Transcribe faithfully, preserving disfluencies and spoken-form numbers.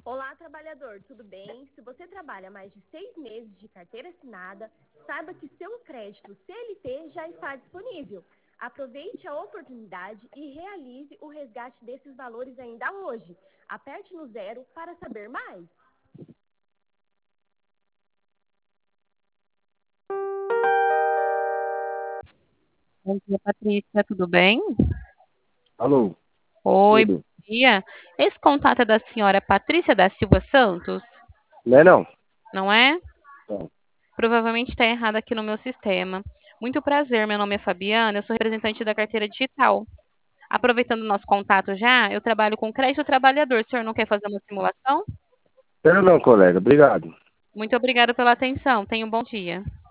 Olá, trabalhador, tudo bem? Se você trabalha mais de seis meses de carteira assinada, saiba que seu crédito C L T já está disponível. Aproveite a oportunidade e realize o resgate desses valores ainda hoje. Aperte no zero para saber mais. Bom dia, Patrícia, tudo bem? Alô, Oi, bom tudo? dia. Esse contato é da senhora Patrícia da Silva Santos, Não é não? não é? Não. Provavelmente está errado aqui no meu sistema. Muito prazer, meu nome é Fabiana, eu sou representante da carteira digital. Aproveitando o nosso contato já, eu trabalho com crédito trabalhador. O senhor não quer fazer uma simulação? Quero não, colega. Obrigado. Muito obrigada pela atenção. Tenha um bom dia.